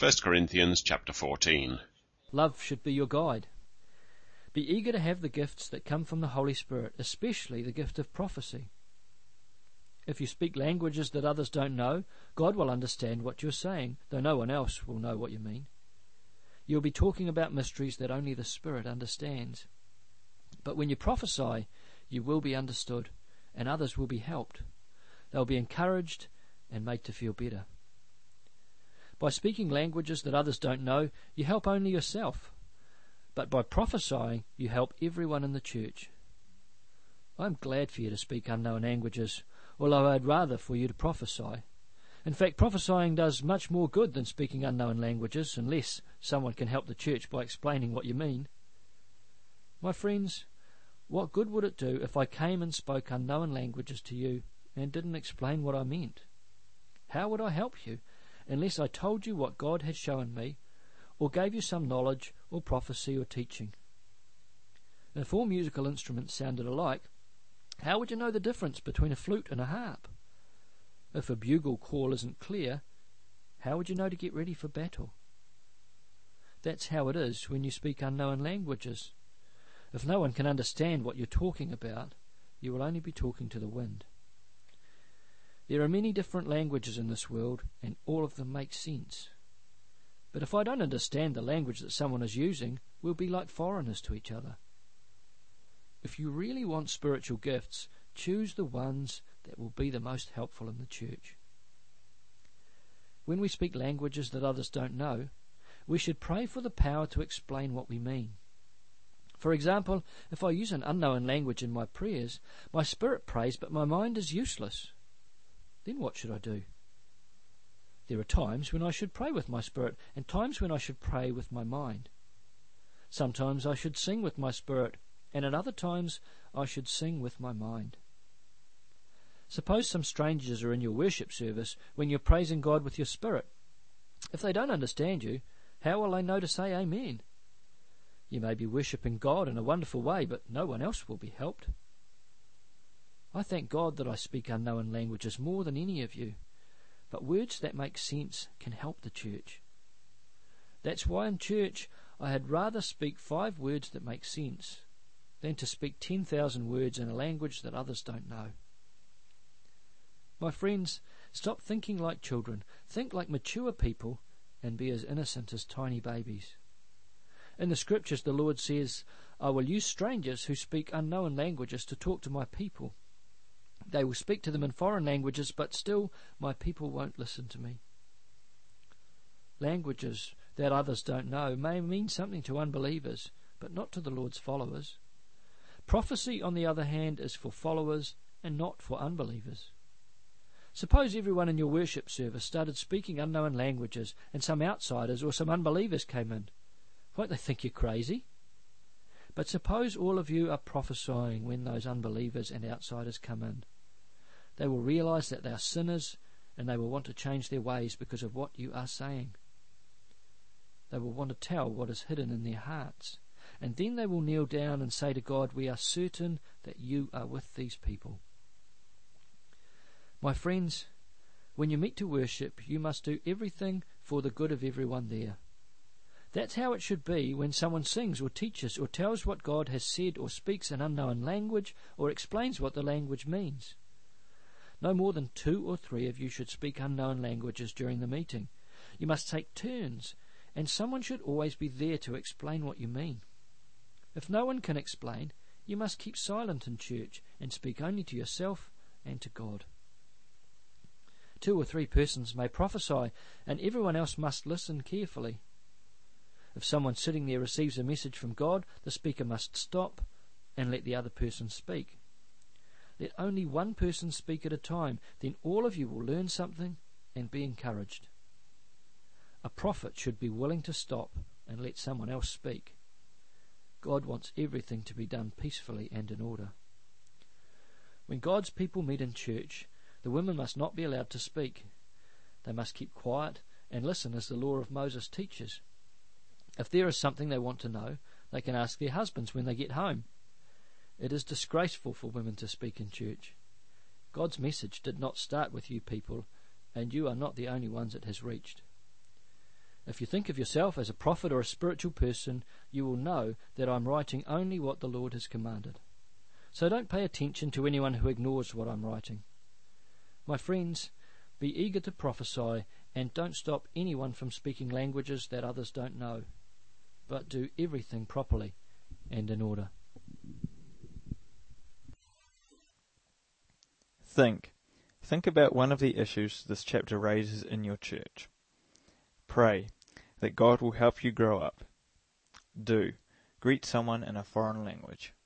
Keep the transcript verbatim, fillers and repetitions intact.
First Corinthians chapter fourteen. Love should be your guide. Be eager to have the gifts that come from the Holy Spirit, especially the gift of prophecy. If you speak languages that others don't know, God will understand what you're saying, though no one else will know what you mean. You'll be talking about mysteries that only the Spirit understands. But when you prophesy, you will be understood, and others will be helped. They'll be encouraged and made to feel better. By speaking languages that others don't know, you help only yourself. But by prophesying, you help everyone in the church. I'm glad for you to speak unknown languages, although I'd rather for you to prophesy. In fact, prophesying does much more good than speaking unknown languages, unless someone can help the church by explaining what you mean. My friends, what good would it do if I came and spoke unknown languages to you and didn't explain what I meant? How would I help you unless I told you what God had shown me, or gave you some knowledge or prophecy or teaching? If all musical instruments sounded alike, how would you know the difference between a flute and a harp? If a bugle call isn't clear, how would you know to get ready for battle? That's how it is when you speak unknown languages. If no one can understand what you're talking about, you will only be talking to the wind. There are many different languages in this world, and all of them make sense. But if I don't understand the language that someone is using, we'll be like foreigners to each other. If you really want spiritual gifts, choose the ones that will be the most helpful in the church. When we speak languages that others don't know, we should pray for the power to explain what we mean. For example, if I use an unknown language in my prayers, my spirit prays but my mind is useless. Then what should I do? There are times when I should pray with my spirit and times when I should pray with my mind. Sometimes I should sing with my spirit, and at other times I should sing with my mind. Suppose some strangers are in your worship service when you're praising God with your spirit. If they don't understand you, how will they know to say amen? You may be worshipping God in a wonderful way, but no one else will be helped. I thank God that I speak unknown languages more than any of you, but words that make sense can help the church. That's why in church I had rather speak five words that make sense than to speak ten thousand words in a language that others don't know. My friends, stop thinking like children, think like mature people, and be as innocent as tiny babies. In the scriptures the Lord says, I will use strangers who speak unknown languages to talk to my people. They will speak to them in foreign languages, but still my people won't listen to me. Languages that others don't know may mean something to unbelievers, but not to the Lord's followers. Prophecy, on the other hand, is for followers and not for unbelievers. Suppose everyone in your worship service started speaking unknown languages and some outsiders or some unbelievers came in. Won't they think you're crazy? But suppose all of you are prophesying when those unbelievers and outsiders come in. They will realize that they are sinners and they will want to change their ways because of what you are saying. They will want to tell what is hidden in their hearts. And then they will kneel down and say to God, we are certain that you are with these people. My friends, when you meet to worship, you must do everything for the good of everyone there. That's how it should be when someone sings or teaches or tells what God has said or speaks an unknown language or explains what the language means. No more than two or three of you should speak unknown languages during the meeting. You must take turns, and someone should always be there to explain what you mean. If no one can explain, you must keep silent in church and speak only to yourself and to God. Two or three persons may prophesy, and everyone else must listen carefully. If someone sitting there receives a message from God, the speaker must stop and let the other person speak. Let only one person speak at a time, then all of you will learn something and be encouraged. A prophet should be willing to stop and let someone else speak. God wants everything to be done peacefully and in order. When God's people meet in church, the women must not be allowed to speak. They must keep quiet and listen as the law of Moses teaches. If there is something they want to know, they can ask their husbands when they get home. It is disgraceful for women to speak in church. God's message did not start with you people, and you are not the only ones it has reached. If you think of yourself as a prophet or a spiritual person, you will know that I'm writing only what the Lord has commanded. So don't pay attention to anyone who ignores what I'm writing. My friends, be eager to prophesy, and don't stop anyone from speaking languages that others don't know, but do everything properly and in order. Think. Think about one of the issues this chapter raises in your church. Pray that God will help you grow up. Do. Greet someone in a foreign language.